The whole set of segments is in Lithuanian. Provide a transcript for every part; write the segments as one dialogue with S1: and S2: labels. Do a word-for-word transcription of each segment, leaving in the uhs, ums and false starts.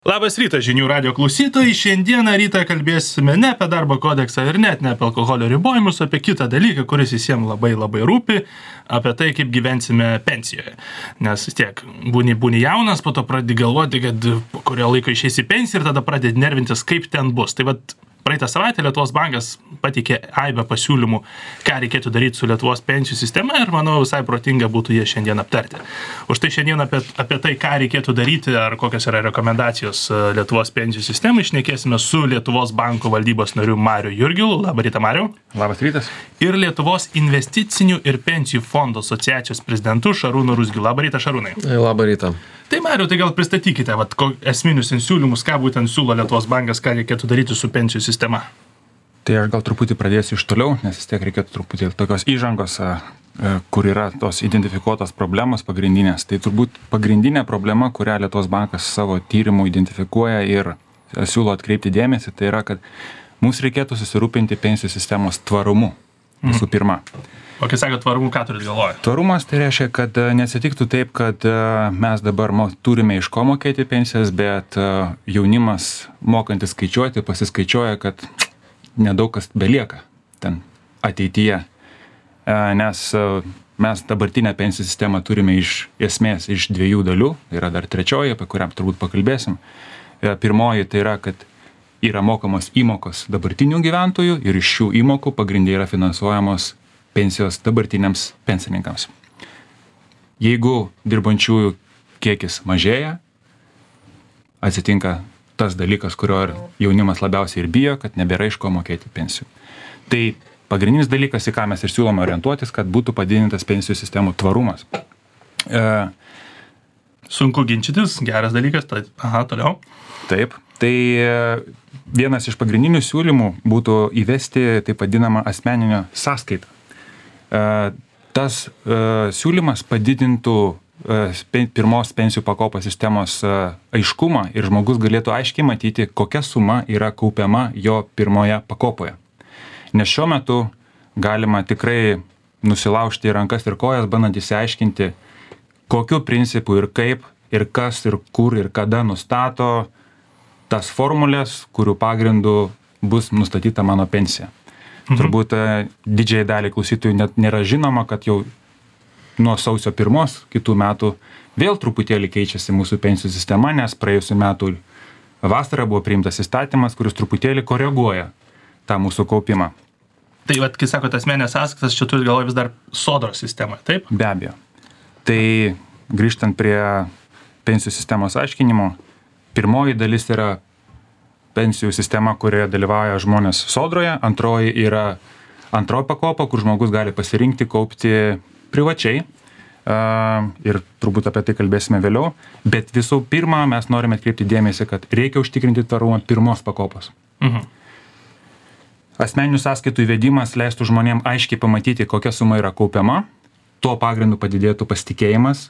S1: Labas rytas, žinių radio klausytojai. Šiandieną rytą kalbėsime ne apie darbo kodeksą ir net ne apie alkoholio ribojimus, apie kitą dalyką, kuris visiems labai labai rūpi, apie tai, kaip gyvensime pensijoje. Nes vis tiek, būni, būni jaunas, po to pradedi galvoti, kad po kurio laiko išeisi pensiją ir tada pradedi nervintis, kaip ten bus. Tai vat, praeitą savaitę Lietuvos bankas pateikė aibę pasiūlymų, ką reikėtų daryti su Lietuvos pensijų sistema ir manau visai protinga būtų jie šiandien aptarti. Už tai šiandien apie, apie tai, ką reikėtų daryti ar kokios yra rekomendacijos Lietuvos pensijų sistemai, šnekėsime su Lietuvos banko valdybos nariu Mariu Jurgilu. Labą rytą, Mariu.
S2: Labas rytas.
S1: Ir Lietuvos investicinių ir pensijų fondų asociacijos prezidentu Šarūnu Ruzgiu. Labą rytą, Šarūnai.
S3: Labą rytą.
S1: Tai, Mariu, tai gal pristatykite vat, esminius siūlymus, ką būtent siūlo Lietuvos bankas, ką reikėtų daryti su pensijų sistema.
S2: Tai aš gal truputį pradėsiu iš toliau, nes vis tiek reikėtų truputį tokios įžangos, kur yra tos identifikuotos problemos pagrindinės. Tai turbūt pagrindinė problema, kurią Lietuvos bankas savo tyrimų identifikuoja ir siūlo atkreipti dėmesį, tai yra, kad mums reikėtų susirūpinti pensijų sistemos tvarumu visų pirma.
S1: O kai sako tvarumu, ką turit galvoje?
S2: Tvarumas tai reiškia, kad neatsitiktų taip, kad mes dabar turime iš ko mokėti pensijas, bet jaunimas mokantis skaičiuoti pasiskaičiuoja, kad nedaug kas belieka ten ateityje. Nes mes dabartinę pensijų sistemą turime iš esmės iš dviejų dalių. Yra dar trečioji, apie kurią turbūt pakalbėsim. Pirmoji tai yra, kad yra mokamos įmokos dabartinių gyventojų ir iš šių įmokų pagrindė yra finansuojamos pensijos dabartiniams pensininkams. Jeigu dirbančiųjų kiekis mažėja, atsitinka tas dalykas, kurio ir jaunimas labiausiai ir bijo, kad nebėra iš ko mokėti pensijų. Tai pagrindinis dalykas, į ką mes ir siūlome orientuotis, kad būtų padidintas pensijų sistemų tvarumas. E,
S1: Sunku ginčytis, geras dalykas, tai aha, toliau.
S2: Taip, tai vienas iš pagrindinių siūlymų būtų įvesti taip vadinamą asmeninio sąskaitą. Tas siūlymas padidintų pirmos pensijų pakopos sistemos aiškumą ir žmogus galėtų aiškiai matyti, kokia suma yra kaupiama jo pirmoje pakopoje. Nes šiuo metu galima tikrai nusilaužti rankas ir kojas, bandant įsiaiškinti, kokiu principu ir kaip, ir kas, ir kur, ir kada nustato tas formulės, kurių pagrindų bus nustatyta mano pensija. Mhm. Turbūt didžiai dalį klausytojų net nėra žinoma, kad jau nuo sausio pirmos kitų metų vėl truputėlį keičiasi mūsų pensijų sistema, nes praėjusių metų vasarą buvo priimtas įstatymas, kuris truputėlį koreguoja tą mūsų kaupimą.
S1: Tai, vat, kai sakote asmeninės sąskaitas, čia turi galvoje vis dar Sodros sistemą, taip?
S2: Be abejo. Tai grįžtant prie pensijų sistemos aiškinimo, pirmoji dalis yra pensijų sistema, kurioje dalyvauja žmonės Sodroje, antroji yra antroji pakopa, kur žmogus gali pasirinkti kaupti privačiai ir turbūt apie tai kalbėsime vėliau, bet visų pirma mes norime atkreipti dėmesį, kad reikia užtikrinti tvarumą pirmos pakopos.
S1: Mhm.
S2: Asmeninių sąskaitų įvedimas leistų žmonėm aiškiai pamatyti, kokia suma yra kaupiama, tuo pagrindu padidėtų pasitikėjimas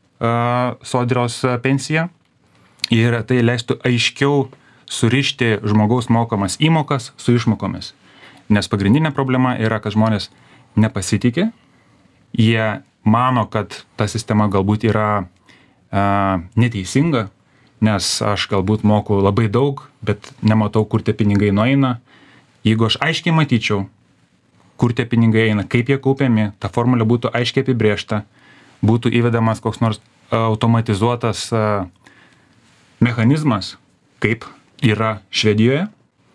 S2: Sodros pensija ir tai leistų aiškiau surišti žmogaus mokamas įmokas su išmokomis. Nes pagrindinė problema yra, kad žmonės nepasitikė, jie mano, kad ta sistema galbūt yra a, neteisinga, nes aš galbūt moku labai daug, bet nematau, kur tie pinigai nueina. Jeigu aš aiškiai matyčiau, kur tie pinigai eina, kaip jie kaupiami, ta formulė būtų aiškiai apibrėžta, būtų įvedamas koks nors automatizuotas a, mechanizmas, kaip yra Švedijoje,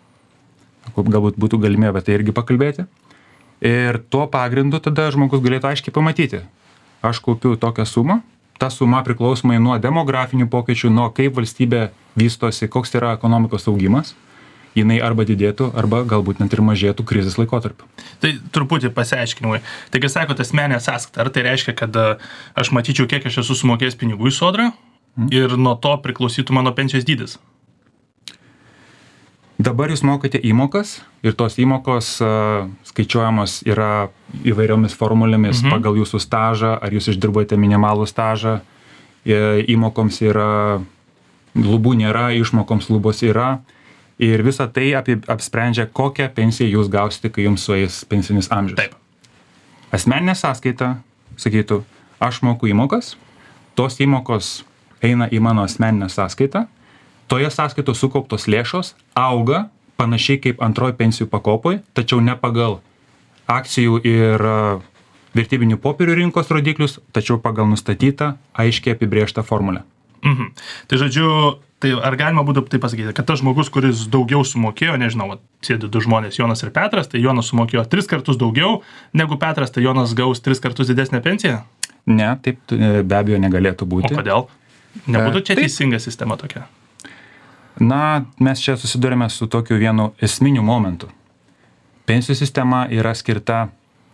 S2: galbūt būtų galimybė apie tai irgi pakalbėti. Ir tuo pagrindu tada žmogus galėtų aiškiai pamatyti. Aš kaupiu tokią sumą, ta suma priklausomai nuo demografinių pokyčių, nuo kaip valstybė vystosi, koks yra ekonomikos augimas, jinai arba didėtų, arba galbūt net ir mažėtų krizės laikotarpiu.
S1: Tai truputį pasiaiškinimai. Tai kai sakote asmeninę sąskaitą, ar tai reiškia, kad aš matyčiau, kiek aš esu sumokėjęs pinigų į Sodrą hmm. ir nuo to priklausytų mano pensijos dydis?
S2: Dabar jūs mokate įmokas ir tos įmokos uh, skaičiuojamos yra įvairiomis formulėmis mhm. pagal jūsų stažą, ar jūs išdirbote minimalų stažą, įmokoms yra, lubų nėra, išmokoms lubos yra ir visa tai apie, apsprendžia, kokią pensiją jūs gausite, kai jums sueis pensinis amžius.
S1: Taip.
S2: Asmeninė sąskaita, sakytų, aš moku įmokas, tos įmokos eina į mano asmeninę sąskaitą toje sąskaitoje sukauptos lėšos auga panašiai kaip antroji pensijų pakopoj, tačiau ne pagal akcijų ir vertybinių popierių rinkos rodiklius, tačiau pagal nustatytą aiškiai apibrėžtą formulę.
S1: Mhm. Tai žodžiu, tai ar galima būtų tai pasakyti, kad tas žmogus, kuris daugiau sumokėjo, nežinau, sėdi du žmonės, Jonas ir Petras, tai Jonas sumokėjo tris kartus daugiau negu Petras, tai Jonas gaus tris kartus didesnę pensiją?
S2: Ne, taip be abejo negalėtų būti.
S1: O kodėl? Nebūtų čia teisinga sistema tokia?
S2: Na, mes čia susidurime su tokiu vienu esminiu momentu. Pensijų sistema yra skirta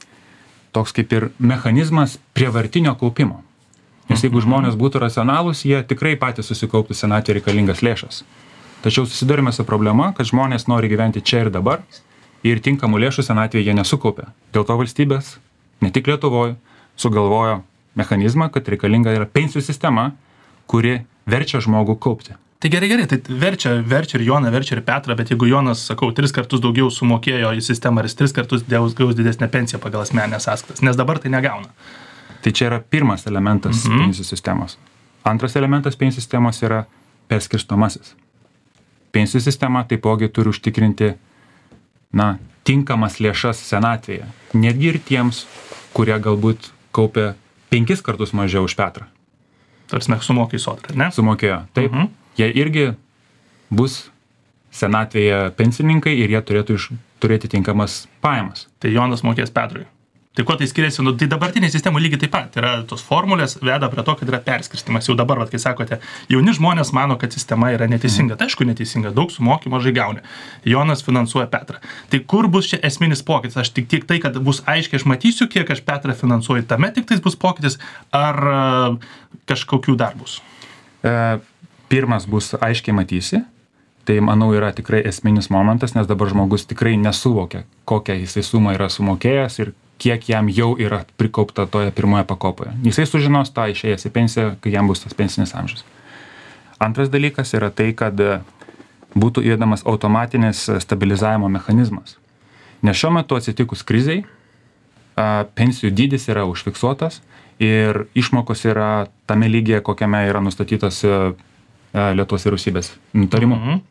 S2: toks kaip ir mechanizmas prievartinio kaupimo. Nes jeigu žmonės būtų racionalūs, jie tikrai patys susikauptų senatvėje reikalingas lėšas. Tačiau susidurime su problema, kad žmonės nori gyventi čia ir dabar ir tinkamų lėšų senatvėje jie nesukaupia. Dėl to valstybės, ne tik Lietuvoje, sugalvojo mechanizmą, kad reikalinga yra pensijų sistema, kuri verčia žmogų kaupti.
S1: Tai gerai, gerai, tai verčia, verčia ir Joną, verčia ir Petrą, bet jeigu Jonas, sakau, tris kartus daugiau sumokėjo į sistemą ir jis tris kartus gaus didesnę pensiją pagal asmeninės sąskaitas, nes dabar tai negauna.
S2: Tai čia yra pirmas elementas mhm. pensijų sistemos. Antras elementas pensijų sistemos yra perskirstomasis. Pensijų sistema taipogi turi užtikrinti, na, tinkamas lėšas senatvėje. Netgi ir tiems, kurie galbūt kaupia penkis kartus mažiau už Petrą.
S1: Tarsi sumokė į sodrą, ne?
S2: Sumokėjo. Taip. Mhm. Jie irgi bus senatvėje pensininkai ir jie turėtų iš, turėti tinkamas pajamas.
S1: Tai Jonas mokės Petrui. Tai kuo tai skiriasi? Nu, tai dabartinė sistema lygiai taip pat. Yra tos formulės veda prie to, kad yra perskirstimas. Jau dabar, vat, kai sakote, jauni žmonės mano, kad sistema yra neteisinga. Tai aišku neteisinga, daug sumokė, mažai gauni. Jonas finansuoja Petrą. Tai kur bus čia esminis pokytis? Aš tik tiek tai, kad bus aiškiai, aš matysiu, kiek aš Petrą finansuoju. Tame tik tais bus pokytis, ar kažkokių dar bus?
S2: E, pirmas bus aiškiai matysi. Tai, manau, yra tikrai esminis momentas, nes dabar žmogus tikrai nesuvokia, kokią jisai sumą yra sumokėjęs ir kiek jam jau yra prikaupta toje pirmoje pakopoje. Jisai sužinos tą išėjęs į pensiją, kai jam bus tas pensinis amžius. Antras dalykas yra tai, kad būtų įvedamas automatinis stabilizavimo mechanizmas. Nes šiuo metu atsitikus krizei, pensijų dydis yra užfiksuotas ir išmokos yra tame lygyje, kokiame yra nustatytas Lietuvos vyriausybės nutarimu. Mhm.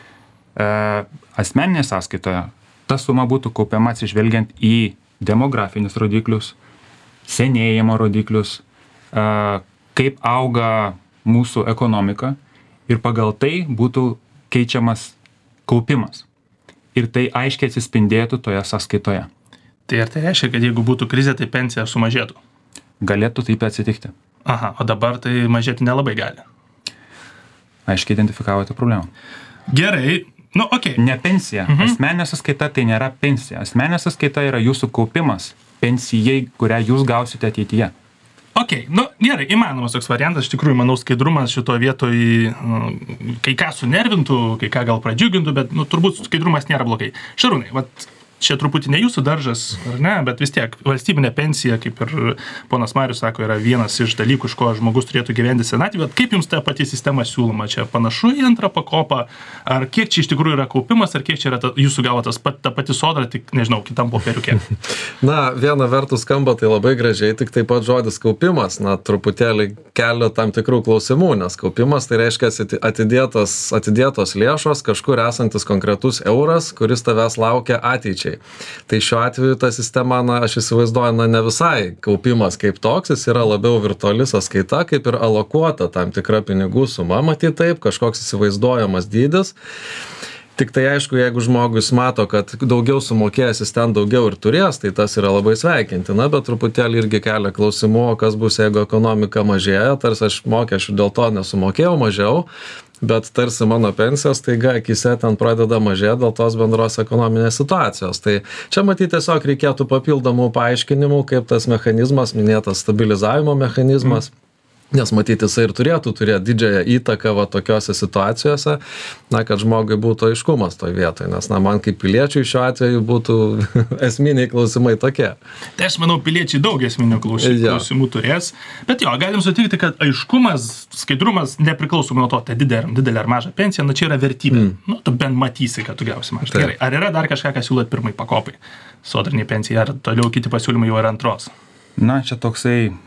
S2: Asmeninėje sąskaitoje ta suma būtų kaupiama atsižvelgiant į demografinius rodiklius, senėjimo rodiklius, kaip auga mūsų ekonomika ir pagal tai būtų keičiamas kaupimas. Ir tai aiškiai atsispindėtų toje sąskaitoje.
S1: Tai ar tai reiškia, kad jeigu būtų krizė, tai pensija sumažėtų?
S2: Galėtų taip atsitikti.
S1: Aha, o dabar tai mažėti nelabai gali.
S2: Aiškiai identifikavote problemą.
S1: Gerai. Nu, okei. Okay.
S2: Ne pensija. Mhm. Asmeninė sąskaita tai nėra pensija. Asmeninė sąskaita yra jūsų kaupimas pensijai, kurią jūs gausite ateityje.
S1: Ok, nu gerai, įmanomas toks variantas, iš tikrųjų, manau, skaidrumas šitoje vietoje kai ką sunervintų, kai ką gal pradžiugintų, bet nu, turbūt skaidrumas nėra blogai. Šarūnai, vat čia truputį ne jūsų daržas, ar ne, bet vis tiek valstybinė pensija, kaip ir ponas Marius sako, yra vienas iš dalykų, iš ko žmogus turėtų gyventi senatvėje, bet kaip jums ta pati sistema siūloma? Čia panašu į antrą pakopą, ar kiek čia iš tikrųjų yra kaupimas, ar kiek čia yra ta, jūsų gavo tas pat, ta pati sodra, tik, nežinau, kitam popieriuke?
S3: Na, viena vertus skamba tai labai gražiai, tik taip pat žodis kaupimas, na, truputėlį kelia tam tikrų klausimų, nes kaupimas tai reiškia atidėtos, atidėtos lėšos, kažkur esantis konkretus euras, kuris tavęs laukia ateičiai. Tai šiuo atveju ta sistema, na, aš įsivaizduoju, na, ne visai kaupimas kaip toks, jis yra labiau virtuali sąskaita, kaip ir alokuota tam tikra pinigų suma, matyt taip, kažkoks įsivaizduojamas dydis. Tik tai aišku, jeigu žmogus mato, kad daugiau sumokėjęs jis ten daugiau ir turės, tai tas yra labai sveikintina, bet truputėlį irgi kelia klausimų, kas bus, jeigu ekonomika mažėja, tarsi aš mokesčių dėl to nesumokėjau mažiau, bet tarsi mano pensijos taiga akise ten pradeda mažėti dėl tos bendros ekonominės situacijos. Tai čia matyti tiesiog reikėtų papildomų paaiškinimų, kaip tas mechanizmas, minėtas stabilizavimo mechanizmas, mm. nes matyti jisai ir turėtų turėti didžiąją įtaką va tokiose situacijose, na, kad žmogui būtų aiškumas toj vietoj, nes, na, man kaip piliečiui šiuo atveju būtų esminiai klausimai tokie.
S1: Tai aš manau, piliečiai daug esminių klausimų, ja. klausimų turės, bet jo, galim sutikti, kad aiškumas, skaidrumas nepriklausomai nuo to, tai didelė, didelė ar maža pensija, na, čia yra vertybė. Mm. Nu, tu bent matysi, kad tu gausi mažą. Gerai, ar yra dar kažką, ką siūlot pirmai pakopai, sodrinė pensija, ar toliau kiti pasiūlymai jau yra antros?
S2: Na, čia toksai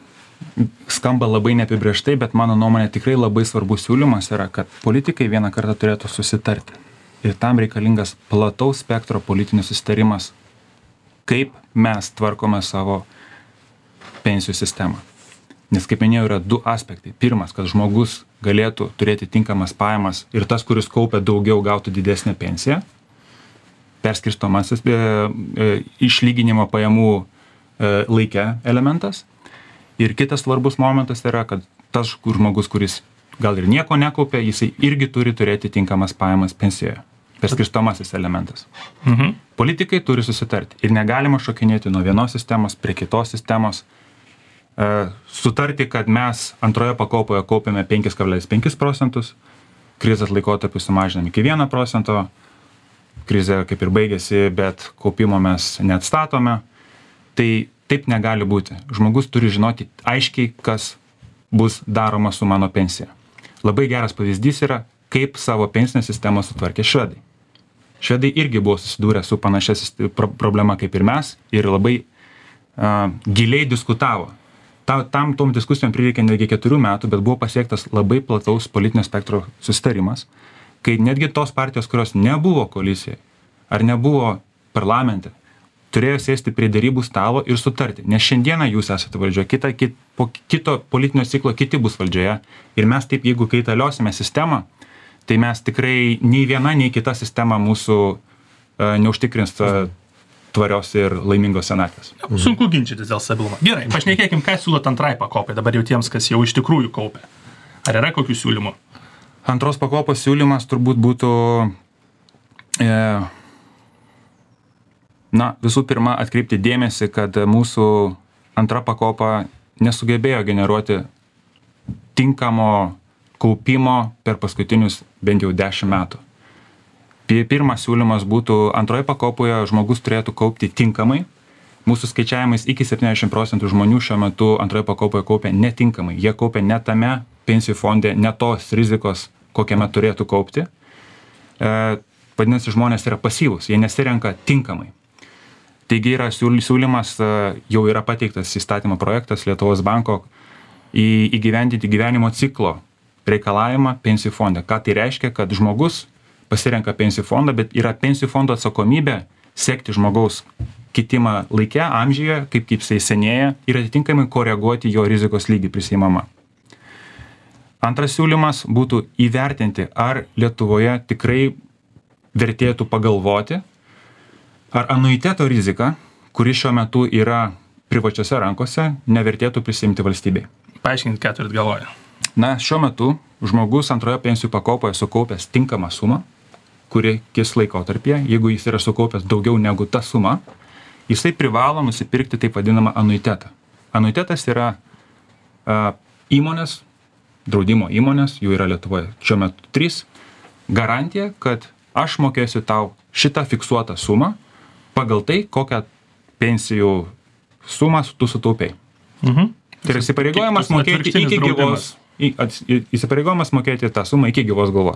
S2: skamba labai neapibrėžtai, bet mano nuomonė tikrai labai svarbus siūlymas yra, kad politikai vieną kartą turėtų susitarti. Ir tam reikalingas plataus spektro politinis susitarimas, kaip mes tvarkome savo pensijų sistemą. Nes, kaip minėjau, yra du aspektai. Pirmas, kad žmogus galėtų turėti tinkamas pajamas ir tas, kuris kaupia daugiau, gautų didesnę pensiją. Perskirstomasis e, e, išlyginimo pajamų e, laike elementas. Ir kitas svarbus momentas yra, kad tas žmogus, kuris gal ir nieko nekaupia, jisai irgi turi turėti tinkamas pajamas pensijoje. Perskirstomasis elementas.
S1: Mhm.
S2: Politikai turi susitarti ir negalima šokinėti nuo vienos sistemos prie kitos sistemos. E, sutarti, kad mes antroje pakopoje kaupiame penki kablelis penki procentus, krizės laikotarpiu sumažinam iki vieno procento, krizė kaip ir baigėsi, bet kaupimo mes neatstatome. Tai taip negali būti. Žmogus turi žinoti aiškiai, kas bus daroma su mano pensija. Labai geras pavyzdys yra, kaip savo pensinę sistemą sutvarkė švedai. Švedai irgi buvo susidūrę su panašia problema kaip ir mes ir labai uh, giliai diskutavo. Ta, tam tom diskusijom prireikė netgi keturių metų, bet buvo pasiektas labai plataus politinio spektro susitarimas, kai netgi tos partijos, kurios nebuvo koalicijoje ar nebuvo parlamente, turėjo sėsti prie derybų stalo ir sutarti. Nes šiandieną jūs esate valdžioje, kita, kit, po kito politinio ciklo kiti bus valdžioje. Ir mes taip, jeigu kaitaliosime sistemą, tai mes tikrai nei viena, nei kita sistema mūsų uh, neužtikrins uh, tvarios ir laimingos senatvės.
S1: Sunku ginčytis dėl stabilumo. Gerai, pašnekėkim, ką siūlot antrai pakopai, dabar jau tiems, kas jau iš tikrųjų kaupia. Ar yra kokių siūlymų?
S2: Antros pakopos siūlymas turbūt būtų, e, na, visų pirma, atkreipti dėmesį, kad mūsų antra pakopa nesugebėjo generuoti tinkamo kaupimo per paskutinius bent jau dešimt metų. Pirmas siūlymas būtų, antroje pakopoje žmogus turėtų kaupti tinkamai. Mūsų skaičiavimais iki septyniasdešimt procentų žmonių šiuo metu antroje pakopoje kaupia netinkamai. Jie kaupia ne tame pensijų fonde, ne tos rizikos, kokiame turėtų kaupti. E, vadinasi, žmonės yra pasyvūs, jie nesirenka tinkamai. Taigi yra siūlymas, jau yra pateiktas įstatymo projektas Lietuvos banko įgyvendinti gyvenimo ciklo reikalavimą pensijų fonde. Ką tai reiškia, kad žmogus pasirenka pensijų fondą, bet yra pensijų fondo atsakomybė sekti žmogaus kitimą laike, amžiuje, kaip kaip jisai senėja ir atitinkamai koreguoti jo rizikos lygį prisiimamą. Antras siūlymas būtų įvertinti, ar Lietuvoje tikrai vertėtų pagalvoti, ar anuiteto rizika, kuri šiuo metu yra privačiose rankose, nevertėtų prisimti valstybei.
S1: Paaiškinkit, ką turit galvoje.
S2: Na, šiuo metu žmogus antroje pensijų pakopoje sukaupęs tinkamą sumą, kuri kis laikotarpyje, jeigu jis yra sukaupęs daugiau negu ta suma, jisai privalo nusipirkti taip vadinamą anuitetą. Anuitetas yra a, įmonės, draudimo įmonės, jų yra Lietuvoje šiuo metu trys, garantija, kad aš mokėsiu tau šitą fiksuotą sumą pagal tai, kokią pensijų sumą tu sutaupiai.
S1: Mhm.
S2: Tai yra įsipareigojimas mokėti iki gyvos, įsipareigojimas mokėti tą sumą iki gyvos galvos.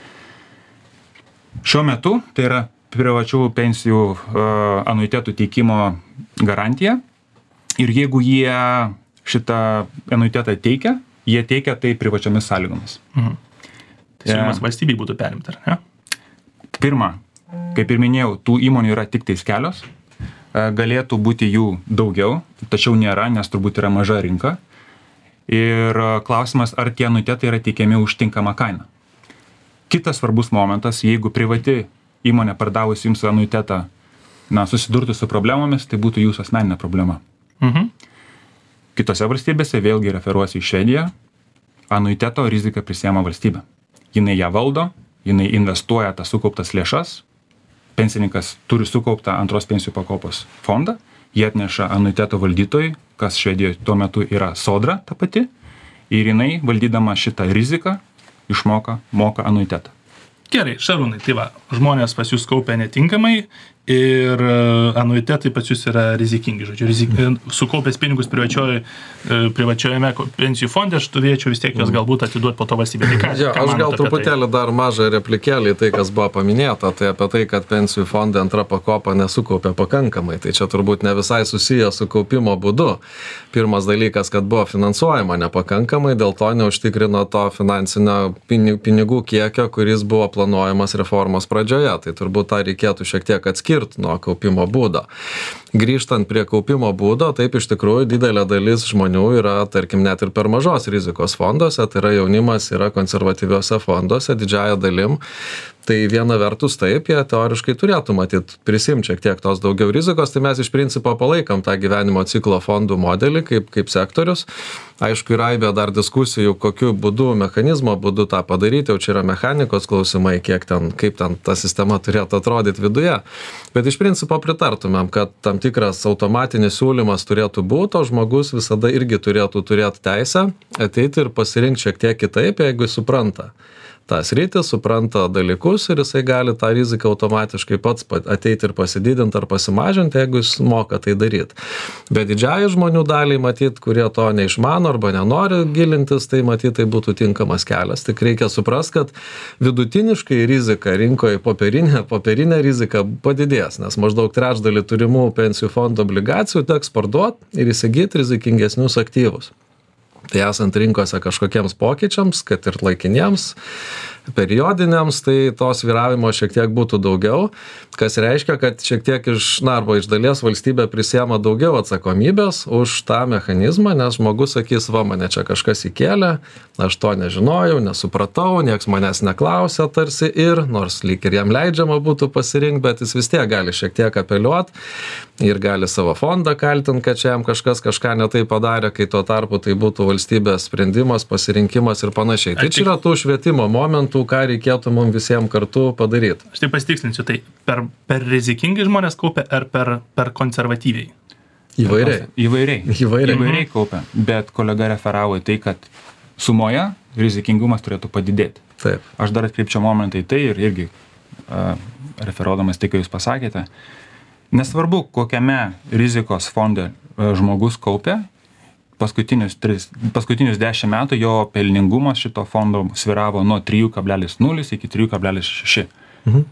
S2: Šiuo metu tai yra privačių pensijų uh, anuitetų teikimo garantija ir jeigu jie šitą anuitetą teikia, jie teikia tai privačiomis sąlygomis.
S1: Mhm. Tai siūlymas yeah. valstybei būtų perimti, ar ne?
S2: Pirma, kaip ir minėjau, tų įmonių yra tik tais kelios, galėtų būti jų daugiau, tačiau nėra, nes turbūt yra maža rinka. Ir klausimas, ar tie anuitetai yra teikiami už tinkamą kainą. Kitas svarbus momentas, jeigu privati įmonė pardavus jums anuitetą, na, susidurtų su problemomis, tai būtų jūsų asmeninė problema.
S1: Mhm.
S2: Kitose valstybėse, vėlgi referuosiu į Švediją, anuiteto riziką prisiema valstybė. Jinai ją valdo, jinai investuoja tas sukauptas lėšas, pensininkas turi sukauptą antros pensijų pakopos fondą, jie atneša anuiteto valdytojui, kas Švedijoje tuo metu yra sodra ta pati, ir jinai valdydama šitą riziką išmoka, moka anuitetą.
S1: Gerai, Šarūnai, tai va, žmonės pas jūs kaupia netinkamai, ir anuitetai pas jūs yra rizikingi, žodžiu, rizik, sukaupęs pinigus privačioje, privačiojame pensijų fonde, aš turėčiau vis tiek jos galbūt atiduoti po to valstybė. Tai ką,
S3: ja,
S1: ką
S3: aš gal truputėlį dar mažą replikėlį tai, kas buvo paminėta, tai apie tai, kad pensijų fonde antra pakopa nesukaupė pakankamai. Tai čia turbūt ne visai susiję su kaupimo būdu. Pirmas dalykas, kad buvo finansuojama nepakankamai, dėl to neužtikrino to finansinio pinigų kiekio, kuris buvo planuojamas reformos pradžioje. Tai turbūt tą reikėtų šiek tiek atskirti nuo kaupimo būdo. Grįžtant prie kaupimo būdo, taip iš tikrųjų didelė dalis žmonių yra, tarkim, net ir per mažos rizikos fonduose, tai yra jaunimas yra konservatyviuose fonduose didžiąją dalim. Tai viena vertus taip, jie teoriškai turėtų matyti prisimti šiek tiek tos daugiau rizikos, tai mes iš principo palaikom tą gyvenimo ciklo fondų modelį kaip, kaip sektorius. Aišku, yra aibė dar diskusijų, kokiu būdu, mechanizmo būdu tą padaryti, jau čia yra mechanikos klausimai, kiek ten, kaip ten ta sistema turėtų atrodyti viduje. Bet iš principo pritartumėm, kad tam tikras automatinis siūlymas turėtų būti, o žmogus visada irgi turėtų turėti teisę ateiti ir pasirinkti šiek tiek kitaip, jeigu jis supranta tą sritį, supranta dalykus ir jisai gali tą riziką automatiškai pats ateiti ir pasididinti ar pasimažinti, jeigu jis moka tai daryti. Bet didžiąją žmonių dalį matyti, kurie to neišmano arba nenori gilintis, tai matyti tai būtų tinkamas kelias. Tik reikia suprasti, kad vidutiniškai rizika rinkoje popierinė, popierinė rizika padidės, nes maždaug trečdalį turimų pensijų fondo obligacijų teks parduoti ir įsigyti rizikingesnius aktyvus. Tai esant rinkose kažkokiems pokyčiams, kad ir laikiniems, periodiniams, tai to svyravimo šiek tiek būtų daugiau, kas reiškia, kad šiek tiek iš, na, arba iš dalies valstybė prisiema daugiau atsakomybės už tą mechanizmą, nes žmogus sakys, va, mane čia kažkas įkėlė, aš to nežinojau, nesupratau, nieks manęs neklausė tarsi ir, nors lyg ir jam leidžiama būtų pasirinkti, bet jis vis tiek gali šiek tiek apeliuoti ir gali savo fondą kaltinti, kad čia jam kažkas kažką netai padarė, kai tuo tarpu tai būtų valstybės sprendimas, pasirinkimas ir panašiai. Tai čia yra tų švietimo momentų, ką reikėtų mums visiems kartu padaryti.
S1: Aš tai pasitikslinsiu, tai per, per rizikingai žmonės kaupia ar per, per konservatyviai?
S3: Įvairiai.
S2: Įvairiai.
S3: Įvairiai.
S2: Įvairiai kaupia, bet kolega referavo į tai, kad sumoje rizikingumas turėtų padidėti.
S3: Taip.
S2: Aš dar atkreipčiau momentą į tai ir irgi uh, referuodamas tai, ką jūs pasakėte, nesvarbu, kokiame rizikos fonde uh, žmogus kaupia, paskutinius, tris, paskutinius dešimt metų jo pelningumas šito fondo sviravo nuo trys kablelis nulis iki trys kablelis šeši.
S3: Mhm.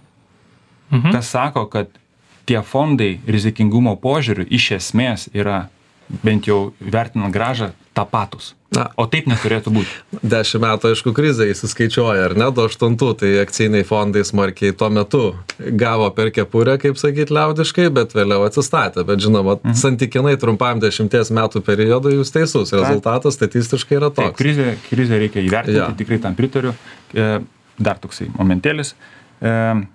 S1: Mhm.
S2: Kas sako, kad tie fondai rizikingumo požiūriu iš esmės yra bent jau vertinant grąžą tapatus.
S3: Na.
S2: O taip neturėtų būti.
S3: Dešimt metų, aišku, krizė įsiskaičiuoja, ar ne, du aštuntų, tai akciniai fondai smarkiai tuo metu gavo per kepurę, kaip sakyti, liaudiškai, bet vėliau atsistatė. Bet žinoma, mhm. santykinai trumpam dešimties metų periodui jūs teisus. Rezultatas statistiškai yra toks.
S2: Taip, krizė, krizė reikia įvertinti,
S3: Ja.
S2: tikrai tam pritariu. E, dar toksai momentėlis. E,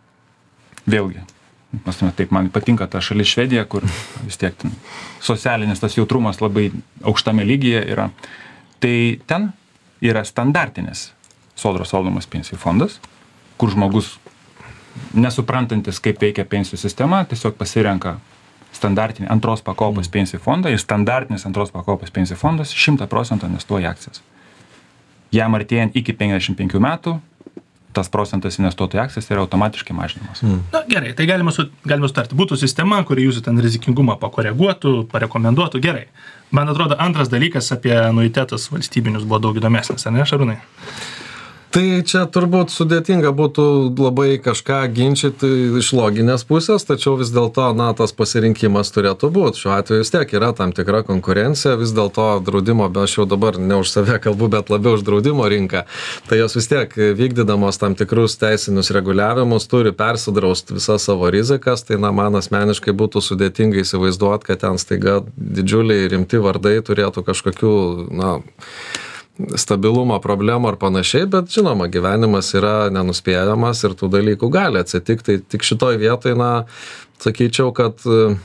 S2: vėlgi, mąstume, taip, man patinka ta šalis Švedija, kur vis tiek ten socialinis tas jautrumas labai aukštame lygyje yra. Tai ten yra standartinis sodros valdomas pensijų fondas, kur žmogus nesuprantantis, kaip veikia pensijų sistema, tiesiog pasirenka standartinį antros pakopos mm. pensijų fondą ir standartinis antros pakopos pensijų fondas šimtą procentų investuoja į akcijas. Jam artėjant iki penkiasdešimt penkių metų, tas procentas investuotojų akcijas yra automatiškai mažinamas.
S1: Mm. Na gerai, tai galima, su, galima sutarti. Būtų sistema, kuri jūsų ten rizikingumą pakoreguotų, parekomenduotų, gerai. Man atrodo, antras dalykas apie anuitetus valstybinius buvo daug įdomesnis, ar ne, Šarūnai?
S3: Tai čia turbūt sudėtinga būtų labai kažką ginčyti iš loginės pusės, tačiau vis dėlto, na, tas pasirinkimas turėtų būti. Šiuo atveju vis tiek yra tam tikra konkurencija, vis dėlto draudimo, bet aš jau dabar ne už save kalbu, bet labiau už draudimo rinką. Tai jos vis tiek vykdydamos tam tikrus teisinius reguliavimus turi persidrausti visas savo rizikas, tai, na, man asmeniškai būtų sudėtinga įsivaizduoti, kad ten staiga didžiuliai rimti vardai turėtų kažkokių, na, stabilumo problemų ar panašiai, bet žinoma, gyvenimas yra nenuspėjamas ir tų dalykų gali atsitikti. Tik šitoj vietoj, na, sakyčiau, kad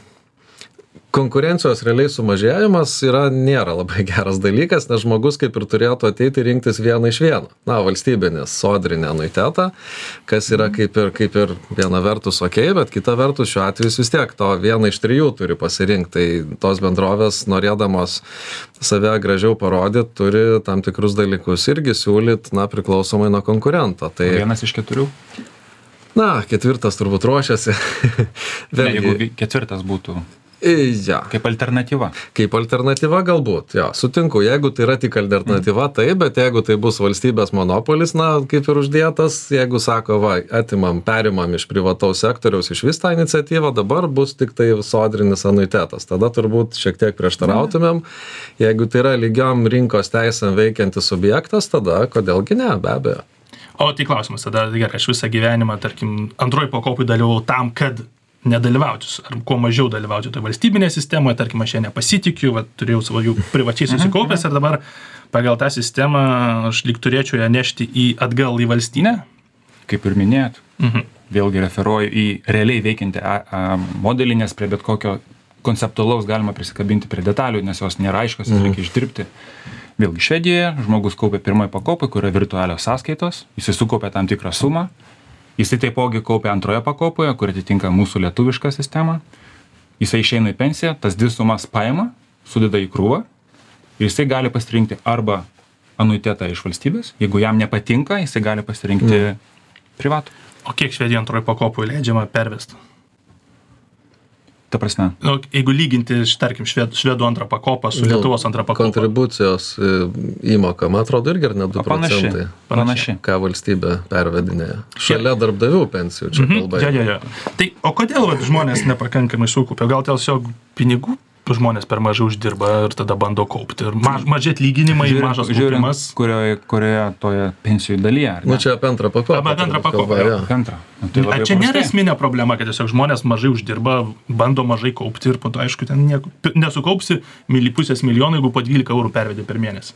S3: konkurencijos realiai sumažėjimas yra, nėra labai geras dalykas, nes žmogus kaip ir turėtų ateiti rinktis vieną iš vieno. Na, valstybinis sodrinį anuitetą, kas yra kaip ir, kaip ir viena vertus ok, bet kita vertus šiuo atveju vis tiek to vieną iš trijų turi pasirinkti. Tai tos bendrovės, norėdamos save gražiau parodyti, turi tam tikrus dalykus irgi siūlyti, na, priklausomai nuo konkurento. Tai
S2: vienas iš keturių?
S3: Na, ketvirtas turbūt ruošiasi.
S2: Ne, jeigu vi- ketvirtas būtų
S3: Ja.
S2: kaip alternatyva.
S3: Kaip alternatyva galbūt, jo, sutinku, jeigu tai yra tik alternatyva, mm. taip, bet jeigu tai bus valstybės monopolis, na, kaip ir uždėtas, jeigu sako, va, atimam, perimam iš privataus sektoriaus iš vis tą iniciatyvą, dabar bus tik tai sodrinis anuitetas. Tada turbūt šiek tiek prieštarautumėm. Jeigu tai yra lygiom rinkos teisėm veikiantis subjektas, tada kodėlgi ne, be abejo.
S1: O tai klausimas, tada gerai, aš visą gyvenimą, tarkim, antroji pakopui dalyvau tam, kad nedalyvauti, ar kuo mažiau dalyvauti toje valstybinėje sistemoje, tarkim, aš ją nepasitikiu, va, turėjau savo jų privačiai susikaupęs ir dabar pagal tą sistemą aš lyg turėčiau ją nešti į atgal į valstybę.
S2: Kaip ir minėjot,
S1: Mhm.
S2: vėlgi referuoju į realiai veikiantį a, a, modelį, nes prie bet kokio konceptualaus galima prisikabinti prie detalių, nes jos nėra aiškios, jas reikia išdirbti. Vėlgi Švedijoje žmogus kaupia pirmoji pakopai, kur yra virtualios sąskaitos, jis sukaupia tam tikrą sumą. Jisai taipogi kaupia antroje pakopoje, kur atitinka mūsų lietuvišką sistemą. Jisai išeina į pensiją, tas dvi sumas paima, sudeda į krūvą ir jisai gali pasirinkti arba anuitetą iš valstybės, jeigu jam nepatinka, jisai gali pasirinkti mm. privatų.
S1: O kiek Švedija antroji pakopui leidžiama pervesti?
S2: Ta prasme.
S1: Nu, jeigu lyginti, tarkim, šved, švedų antrą pakopą su Lietuvos antrą pakopą.
S3: Kontribucijos e, įmoka, man atrodo, irgi ir ne du
S2: Panaši,
S3: procentai.
S2: panaši.
S3: Ką valstybė pervedinėja. Šalia darbdavių pensijų čia
S1: Mhm.
S3: kalba.
S1: Jo, jo, jo. Tai, o kodėl vat, žmonės nepakankamai sukaupia? Gal tiesiog pinigų žmonės per mažai uždirba ir tada bando kaupti? Ir maž, maži atlyginimai, mažas kaupimas.
S2: Kurioje, kurioje toje pensijų dalyje. Ar ne?
S3: Nu čia apie antrą pakopą.
S1: Apie antrą
S3: turbūt
S1: pakopą,
S3: kalba,
S1: jo.
S3: jo.
S2: Antrą. Nu, tai
S1: Ar
S2: labai
S1: čia nėra
S2: paprastai.
S1: esminė problema, kad tiesiog žmonės mažai uždirba, bando mažai kaupti ir po to, aišku, ten nieko, nesukaupsi mili, pusės milijonų, jeigu po dvylika eurų pervedi per mėnesį.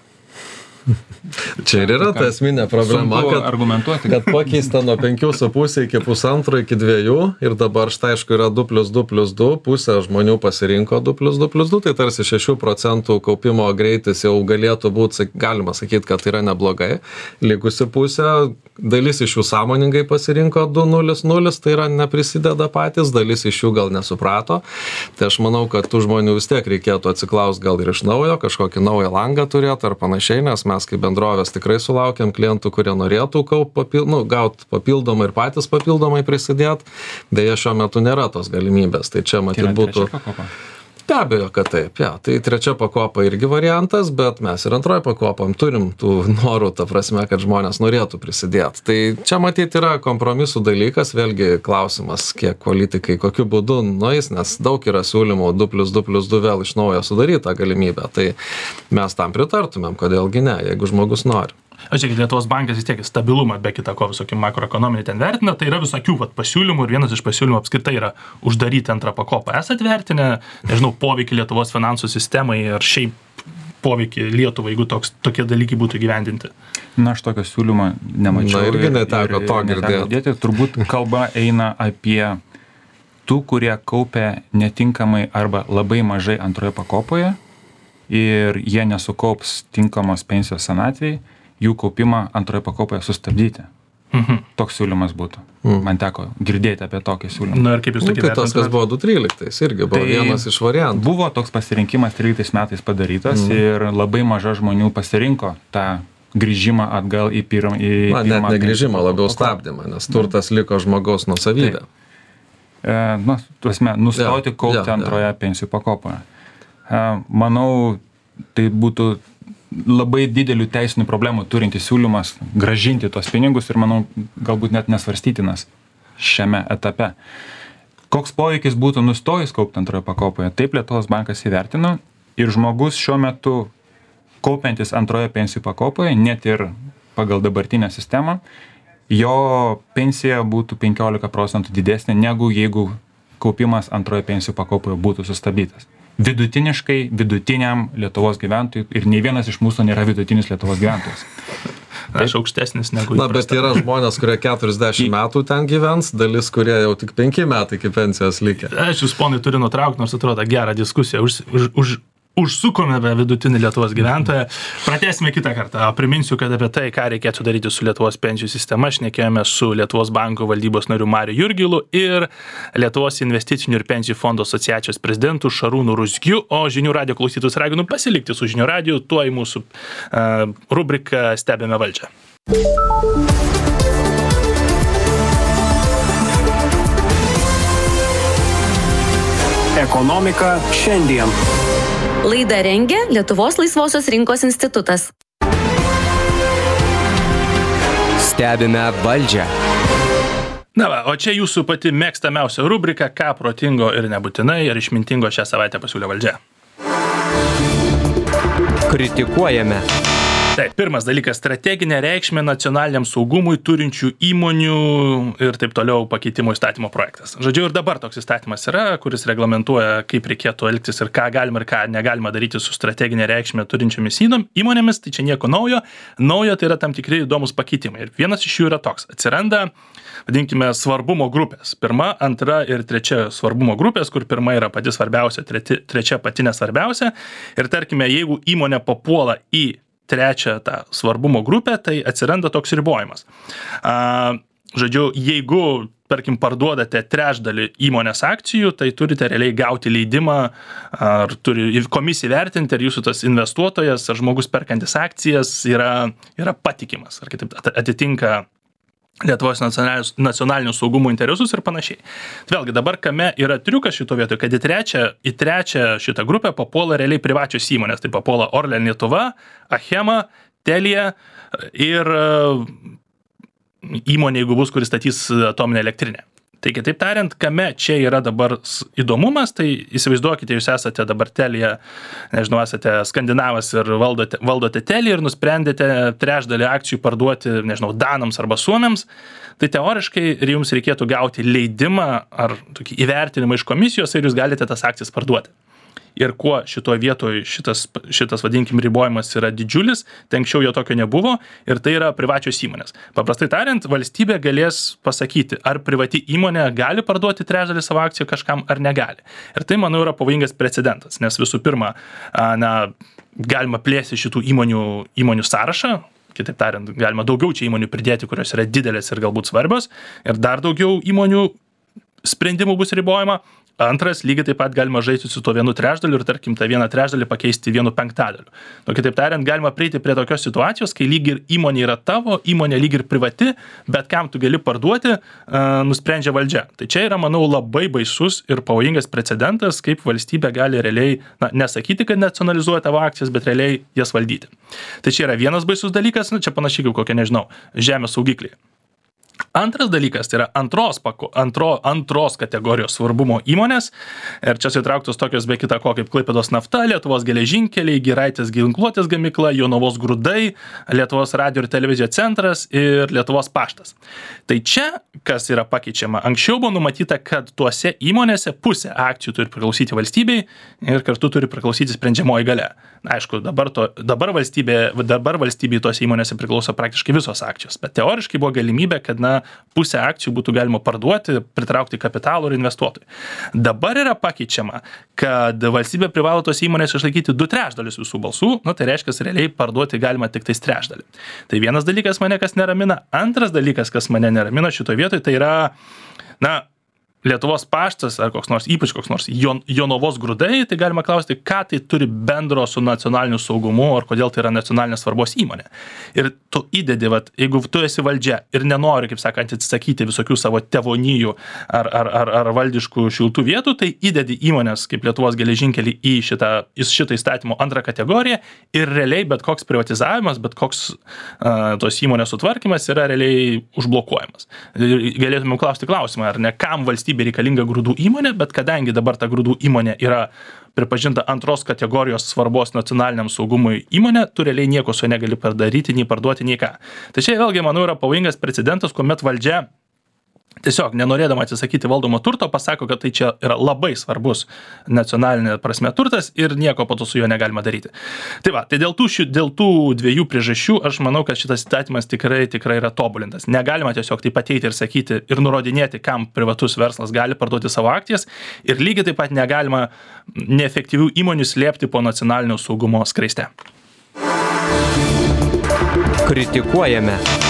S3: Čia ir yra ta esminė problema,
S2: Sunku
S3: kad,
S2: argumentuoti.
S3: kad pakeista nuo penkių su pusė iki pusantro iki dviejų ir dabar štai aišku yra du plius du plius du, pusė žmonių pasirinko du plius du plius du, tai tarsi šešių procentų kaupimo greitis jau galėtų būti, galima sakyti, kad tai yra neblogai. Likusi pusė, dalis iš jų sąmoningai pasirinko du nulis nulis, tai yra neprisideda patys, dalis iš jų gal nesuprato. Tai aš manau, kad tų žmonių vis tiek reikėtų atsiklausti gal ir iš naujo, kažkokį naują langą turėti ar panašiai, nes mes kaip bendrovės tikrai sulaukiam klientų, kurie norėtų kaup, papil, nu, gauti papildomai ir patys papildomai prisidėti. Deja, šiuo metu nėra tos galimybės. Tai čia matyt būtų... Be abejo, kad taip, ja. Tai trečia pakopa irgi variantas, bet mes ir antroji pakopam turim tų norų, ta prasme, kad žmonės norėtų prisidėti. Tai čia matyt yra kompromisų dalykas, vėlgi klausimas, kiek politikai, kokiu būdu nueis, nes daug yra siūlymų du plius du plius du vėl iš naujo sudaryti tą galimybę. Tai mes tam pritartumėm, kodėlgi ne, jeigu žmogus nori.
S1: Aš žiūrėk, Lietuvos bankas vis tiek stabilumą, be kita ko visokių makroekonominį ten vertina, tai yra visokių vat, pasiūlymų ir vienas iš pasiūlymų apskritai yra uždaryti antrą pakopą. Esat vertinę, nežinau, poveikį Lietuvos finansų sistemai ar šiaip poveikį Lietuvai, jeigu toks, tokie dalykai būtų gyvendinti?
S2: Na, aš tokio siūlymo nemačiau.
S3: Na, irgi neteko to
S2: girdėti. Turbūt kalba eina apie tų, kurie kaupia netinkamai arba labai mažai antroje pakopoje ir jie nesukaups tinkamos pensijos senatvėj, jų kaupimą antroje pakopoje sustabdyti.
S1: Mhm.
S2: Toks siūlymas būtų. Mm. Man teko girdėti apie tokį siūlymą.
S1: Na ir kaip jūs
S3: Nu,
S1: tokį
S3: tai tas, kas buvo du tryliktais, irgi buvo
S2: Tai
S3: vienas iš variantų.
S2: Buvo toks pasirinkimas tryliktais metais padarytas mm. ir labai maža žmonių pasirinko tą grįžimą atgal į pirmą.
S3: Na, net ne grįžimą, labiau stabdymą, nes turtas liko žmogaus nuosavybė.
S2: E, nu, tuosme, nustoti
S3: Ja,
S2: kaupti
S3: ja, ja.
S2: antroje pensijų pakopoje. E, manau, tai būtų labai didelių teisinių problemų turintis siūlymas gražinti tos pinigus ir, manau, galbūt net nesvarstytinas šiame etape. Koks poveikis būtų nustojus kaupti antroje pakopoje? Taip Lietuvos bankas įvertino ir žmogus šiuo metu kaupiantis antroje pensijų pakopoje, net ir pagal dabartinę sistemą, jo pensija būtų penkiolika procentų didesnė negu jeigu kaupimas antroje pensijų pakopoje būtų sustabdytas. Vidutiniškai, vidutiniam Lietuvos gyventojui ir nei vienas iš mūsų nėra vidutinis Lietuvos gyventojas.
S1: Aš aukštesnis negu...
S3: Na, bet yra žmonės, kurie keturiasdešimt metų ten gyvens, dalis, kurie jau tik penki metai iki pensijos likę.
S1: Aš jūs, ponai, turiu nutraukti, nors atrodo gerą diskusiją. Už, už, už, užsukome be vidutinį Lietuvos gyventoją. Pratęsime kitą kartą. Priminsiu, kad apie tai, ką reikėtų daryti su Lietuvos pensijų sistema, šnekėjome su Lietuvos banko valdybos nariu Mariu Jurgilu ir Lietuvos investicinių ir pensijų fondo asociacijos prezidentu Šarūnu Ruzgiu, o žinių radio klausytus raginu pasilikti su žinių radiju, tuo į mūsų uh, rubriką Stebime valdžią.
S4: Ekonomika šiandien.
S5: Laidą rengia Lietuvos laisvosios rinkos institutas.
S4: Stebime valdžią.
S1: Na va, o čia jūsų pati mėgstamiausia rubrika, ką protingo ir nebūtinai ir išmintingo šią savaitę pasiūlė valdžia.
S4: Kritikuojame.
S1: Taip, pirmas dalykas - strateginę reikšmę nacionaliniam saugumui turinčių įmonių ir taip toliau pakeitimo įstatymo projektas. Žodžiu, ir dabar toks įstatymas yra, kuris reglamentuoja, kaip reikėtų elgtis ir ką galima ir ką negalima daryti su strateginė reikšmė turinčiomis įmonėmis. Tai čia nieko naujo. Naujo tai yra tam tikri įdomus pakeitimai. Ir vienas iš jų yra toks. Atsiranda, vadinkime, svarbumo grupės. Pirma, antra ir trečia svarbumo grupės, kur pirma yra pati svarbiausia, treti, trečia pati nesvarbiausia. Ir tarkime, jeigu įmonė papuola į trečią tą svarbumo grupę, tai atsiranda toks ribojimas. A, žodžiu, jeigu, tarkim, parduodate trečdalį įmonės akcijų, tai turite realiai gauti leidimą, ar turi komisija vertinti, ar jūsų tas investuotojas, ar žmogus perkantis akcijas yra, yra patikimas, ar kitaip atitinka Lietuvos nacionalinių saugumo interesus ir panašiai. Vėlgi, dabar kame yra triukas šito vietoje, kad į trečią, į trečią šitą grupę papuola realiai privačios įmonės. Tai papuola Orlen Lietuva, Achema, Telia ir įmonė, jeigu bus, kuris statys atominę elektrinę. Tai kitaip tariant, kame čia yra dabar įdomumas, tai įsivaizduokite, jūs esate dabar Telia, nežinau, esate skandinavas ir valdote, valdote Telia ir nusprendėte trečdalį akcijų parduoti, nežinau, danams arba suomiams, tai teoriškai ir jums reikėtų gauti leidimą ar tokį įvertinimą iš komisijos ir jūs galite tas akcijas parduoti. Ir kuo šitoje vietoje šitas, šitas vadinkim, ribojimas yra didžiulis, tai anksčiau jo tokio nebuvo ir tai yra privačios įmonės. Paprastai tariant, valstybė galės pasakyti, ar privati įmonė gali parduoti trečdalį savo akcijų kažkam ar negali. Ir tai, manau, yra pavojingas precedentas, nes visų pirma, na, galima plėsti šitų įmonių, įmonių sąrašą, kitaip tariant, galima daugiau čia įmonių pridėti, kurios yra didelės ir galbūt svarbios, ir dar daugiau įmonių sprendimų bus ribojama. Antras, lygiai taip pat galima žaisti su to vienu trečdaliu ir, tarkim, tą vieną trečdalį pakeisti vienu penktadaliu. Nu, kitaip tariant, galima prieiti prie tokios situacijos, kai lyg ir įmonė yra tavo, įmonė lyg ir privati, bet kam tu gali parduoti, uh, nusprendžia valdžia. Tai čia yra, manau, labai baisus ir pavojingas precedentas, kaip valstybė gali realiai, na, nesakyti, kad nacionalizuoja tavo akcijas, bet realiai jas valdyti. Tai čia yra vienas baisus dalykas, nu, čia panašiai kaip kokia, nežinau, žemės saugikliai. Antras dalykas, tai yra antros, pako, antro, antros kategorijos svarbumo įmonės ir čia sutrauktos tokios be kita ko kaip Klaipėdos nafta, Lietuvos geležinkeliai, Giraitės ginkluotės gamykla, Jonavos grūdai, Lietuvos radio ir televizijos centras ir Lietuvos paštas. Tai čia, kas yra pakeičiama, anksčiau buvo numatyta, kad tuose įmonėse pusė akcijų turi priklausyti valstybei ir kartu turi priklausyti sprendžiamoji galia. Aišku, dabar, to, dabar, valstybė, dabar valstybei tose įmonėse priklauso praktiškai visos akcijos, bet teoriškai buvo galimybė, kad na, pusę akcijų būtų galima parduoti, pritraukti kapitalų ir investuotojų. Dabar yra pakeičiama, kad valstybė privalo tos įmonės išlaikyti du trečdalius visų balsų, nu, tai reiškia, realiai parduoti galima tik tais trečdalį. Tai vienas dalykas mane kas neramina, antras dalykas, kas mane neramina šitoje vietoje, tai yra, na, Lietuvos paštas ar koks nors, ypač koks nors Jon, Jonavos grūdai, tai galima klausti, ką tai turi bendro su nacionaliniu saugumu ar kodėl tai yra nacionalinės svarbos įmonė. Ir tu įdedi, vat, jeigu tu esi valdžia ir nenori, kaip sakant, atsisakyti visokių savo tėvonijų ar, ar, ar, ar valdiškų šiltų vietų, tai įdedi įmonės kaip Lietuvos geležinkelį į šitą, į šitą įstatymo antrą kategoriją ir realiai bet koks privatizavimas, bet koks uh, tos įmonės sutvarkymas yra realiai užblokuojamas. Galėtume klausti klausimą, ar ne kam valstybė reikalinga grūdų įmonė, bet kadangi dabar ta grūdų įmonė yra pripažinta antros kategorijos svarbos nacionaliniam saugumui įmonė, tu realiai nieko su negali padaryti, nei parduoti, nei ką. Tai čia vėlgi, manau, yra pavojingas precedentas, kuomet valdžia tiesiog nenorėdama atsisakyti valdomo turto, pasako, kad tai čia yra labai svarbus nacionalinė prasme turtas ir nieko po to su juo negalima daryti. Tai va, tai dėl tų, ši, dėl tų dviejų priežasčių aš manau, kad šitas įstatymas tikrai, tikrai yra tobulintas. Negalima tiesiog taip ateiti ir sakyti ir nurodinėti, kam privatus verslas gali parduoti savo akcijas ir lygiai taip pat negalima neefektyvių įmonių slėpti po nacionalinio saugumo skraiste.
S4: Kritikuojame.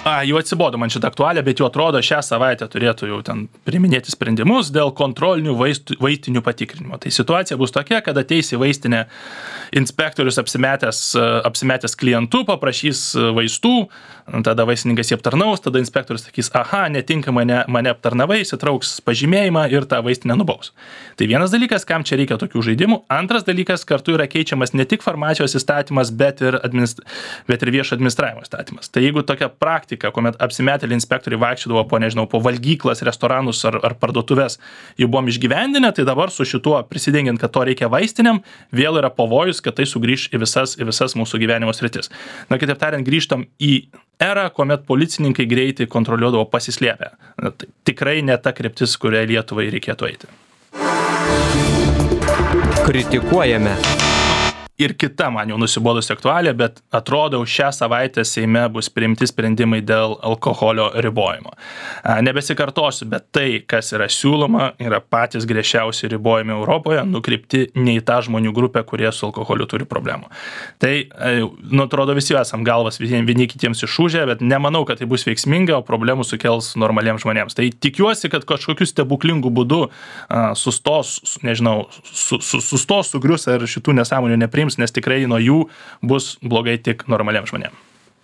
S1: A, jau atsibodo man šitą aktualią, bet jau atrodo šią savaitę turėtų jau ten priminėti sprendimus dėl kontrolinių vaistų, vaistinių patikrinimo. Tai situacija bus tokia, kad ateis į vaistinę inspektorius apsimetęs, apsimetęs klientu, paprašys vaistų, tada vaistininkas jį aptarnaus, tada inspektorius sakys, aha, netinkamai mane, mane aptarnavai, įsitrauks pažymėjimą ir tą vaistinę nubaus. Tai vienas dalykas, kam čia reikia tokių žaidimų. Antras dalykas, kartu yra keičiamas ne tik farmacijos įstatymas, bet ir, administ... bet ir viešo administravimo įstatymas. Tai jeigu tokia praktika, kuomet apsimetėliai inspektoriai vaikščiodavo po, nežinau, po valgyklas, restoranus ar, ar parduotuvės, jau buvom išgyvendinę, tai dabar su šituo prisidengiant, kad to reikia vaistiniam, vėl yra pavojus, kad tai sugrįš į visas, į visas mūsų gyvenimo sritis. Na, kitaip tariant, grįžtam į erą, kuomet policininkai greitai kontroliuodavo pasislėpę. Na, tai tikrai ne ta kryptis, kuria Lietuvai reikėtų eiti.
S4: Kritikuojame.
S1: Ir kita man jau nusibodusi aktualija, bet atrodo, šią savaitę Seime bus priimti sprendimai dėl alkoholio ribojimo. Nebesikartosiu, bet tai, kas yra siūloma, yra patys griežčiausi ribojimai Europoje, nukreipti ne į tą žmonių grupę, kurie su alkoholiu turi problemų. Tai, nu, atrodo, visi esam galvas vieni kitiems išūžę, bet nemanau, kad tai bus veiksminga, o problemų sukels normaliems žmonėms. Tai tikiuosi, kad kažkokiu stebuklingų būdu sustos, nežinau, su, su, sustos, sugrius ar šitų nesąmonių nepriims, nes tikrai nuo jų bus blogai tik normaliems žmonėms.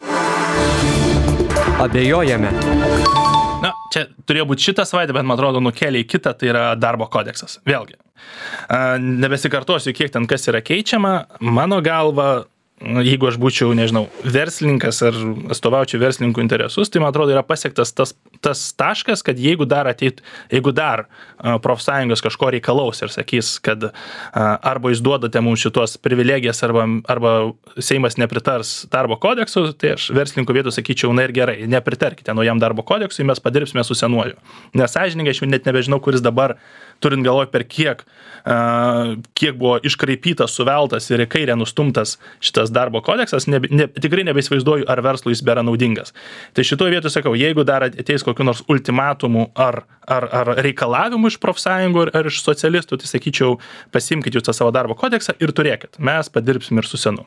S4: Abejojame.
S1: Na, čia turėjo būti šitą savaitę, bet man atrodo nukėlė į kitą, tai yra darbo kodeksas. Vėlgi, nebesikartosiu, kiek ten kas yra keičiama, mano galva, jeigu aš būčiau, nežinau, verslininkas ar atstovaučiau verslininkų interesus, tai man atrodo yra pasiektas tas, tas taškas, kad jeigu dar ateit, jeigu dar profsąjungos kažko reikalaus ir sakys, kad arba jūs duodate mums šitos privilegijas, arba, arba Seimas nepritars darbo kodeksu, tai aš verslininkų vietų sakyčiau, na ir gerai, nepritarkite naujam darbo kodeksui, mes padirbsime su senuoju. Nes sąžininkai, aš net nebežinau, kuris dabar, turint galvoj per kiek, kiek buvo iškraipytas, suveltas ir į kairę nustumtas šitas darbo kodeksas, ne, ne, tikrai nebeįsivaizduoju, ar verslui jis bėra naudingas. Tai šitoje vietoje sakau, jeigu dar ateis kokiu nors ultimatumų ar, ar, ar reikalavimų iš profsąjungų ar, ar iš socialistų, tai sakyčiau, pasiimkit jūs tą savo darbo kodeksą ir turėkit. Mes padirbsim ir su senu.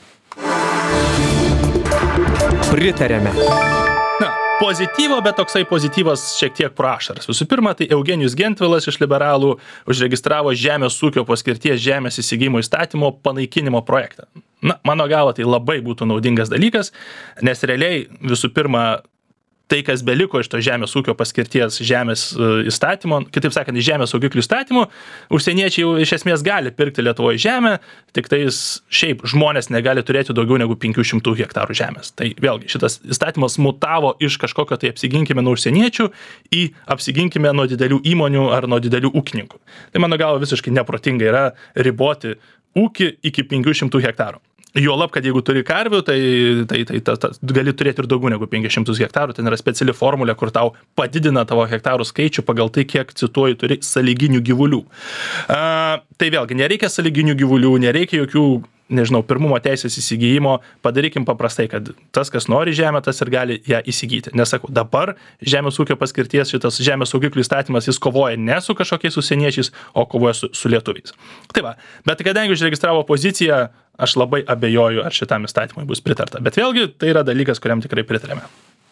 S4: Pritarėme.
S1: Na, pozityvo, bet toksai pozityvas šiek tiek pro ašaras. Visų pirma, tai Eugenijus Gentvilas iš liberalų užregistravo žemės ūkio paskirties žemės įsigijimo įstatymo panaikinimo projektą. Na, mano galva, tai labai būtų naudingas dalykas, nes realiai visų pirma, tai, kas beliko iš to žemės ūkio paskirties žemės įstatymo, kitaip sakant, žemės saugiklių įstatymo, užsieniečiai jau iš esmės gali pirkti Lietuvoje žemę, tik tais šiaip žmonės negali turėti daugiau negu penkių šimtų hektarų žemės. Tai vėlgi, šitas įstatymas mutavo iš kažkokio tai apsiginkime nuo užsieniečių į apsiginkime nuo didelių įmonių ar nuo didelių ūkininkų. Tai mano galva visiškai neprotinga yra riboti ūkį iki penkių šimtų hektarų. Juolab, kad jeigu turi karvių, tai, tai, tai ta, ta, gali turėti ir daugiau negu penkis šimtus hektarų. Ten yra speciali formulė, kur tau padidina tavo hektarų skaičių pagal tai, kiek, cituoju, turi sąlyginių gyvulių. A, tai vėlgi, nereikia sąlyginių gyvulių, nereikia jokių, nežinau, pirmumo teisės įsigijimo. Padarykim paprastai, kad tas, kas nori žemę, tas ir gali ją įsigyti. Nesakau, dabar žemės ūkio paskirties šitas žemės saugiklių įstatymas, jis kovoja ne su kažkokiais užsieniečiais, o kovoja su, su lietuviais. Tai va, bet kadangi užregistravo poziciją, aš labai abejoju, ar šitam įstatymui bus pritarta. Bet vėlgi, tai yra dalykas, kuriam tikrai pritarėme.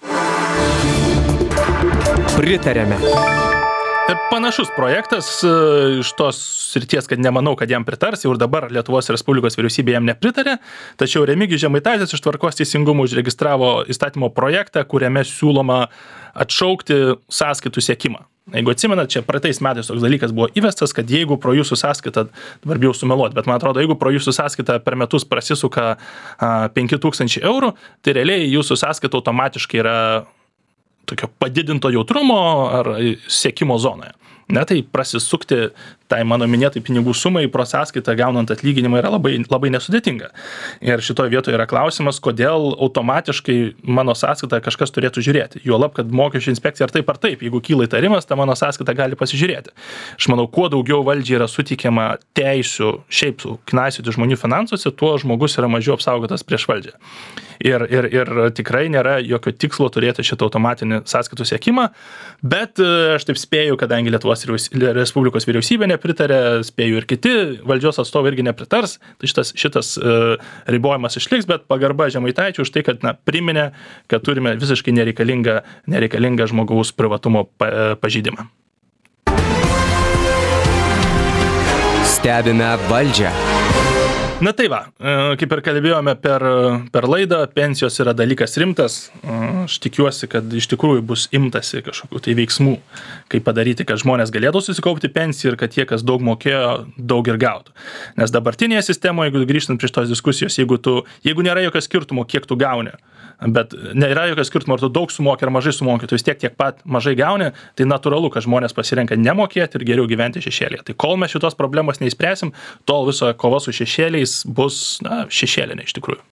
S4: Pritarėme.
S1: Ir panašus projektas iš tos srities, kad nemanau, kad jam pritars, jau ir dabar Lietuvos Respublikos vyriausybė jam nepritarė, tačiau Remigijus Žemaitaitis iš Tvarkos teisingumo užregistravo įstatymo projektą, kuriame siūloma atšaukti sąskaitų siekimą. Jeigu atsimenat, čia praeitais metais toks dalykas buvo įvestas, kad jeigu pro jūsų sąskaitą, dabar bijau sumeluoti, bet man atrodo, jeigu pro jūsų sąskaitą per metus prasisuka penki tūkstančiai eurų, tai realiai jūsų sąskaita automatiškai yra tokio padidinto jautrumo ar siekimo zonoje. Ne, tai prasisukti tai mano minėtai pinigų sumai pro sąskaitą gaunant atlyginimą yra labai, labai nesudėtinga. Ir šitoje vietoje yra klausimas, kodėl automatiškai mano sąskaitą kažkas turėtų žiūrėti. Juolab, kad mokesčių inspekcija ar taip ar taip, jeigu kyla įtarimas, ta mano sąskaitą gali pasižiūrėti. Aš manau, kuo daugiau valdžiai yra suteikiama teisių šiaip knaisioti žmonių finansuose, tuo žmogus yra mažiau apsaugotas prieš valdžią. Ir, ir, ir tikrai nėra jokio tikslo turėti šitą automatinį sąskaitų siekimą, bet aš taip spėju, kadangi Lietuvos Lietuvos Respublikos vyriausybė nepritarė, spėju ir kiti valdžios atstovai irgi nepritars, tai šitas, šitas uh, ribojimas išliks, bet pagarba Žemaitaičiui už tai, kad na, priminė, kad turime visiškai nereikalingą, nereikalingą žmogaus privatumo pa, pažeidimą.
S4: Stebime valdžią.
S1: Na tai va, kaip ir kalbėjome per, per laidą, pensijos yra dalykas rimtas. Aš tikiuosi, kad iš tikrųjų bus imtasi kažkokių tai veiksmų, kaip padaryti, kad žmonės galėtų susikaupti pensiją ir kad tie, kas daug mokėjo, daug ir gautų. Nes dabartinėje sistemoje, jeigu grįžtant prie šitos diskusijos, jeigu, tu, jeigu nėra jokio skirtumo, kiek tu gauni, bet nėra jokio skirtumo, ar tu daug sumoki ar mažai sumoki, tu vis tiek tiek pat mažai gauni, tai natūralu, kad žmonės pasirenka nemokėti ir geriau gyventi šešėlėje. Tai kol mes šitos problemos neįspręsim, tol viso kova su šešėliais bus na, šešėlinė iš tikrųjų.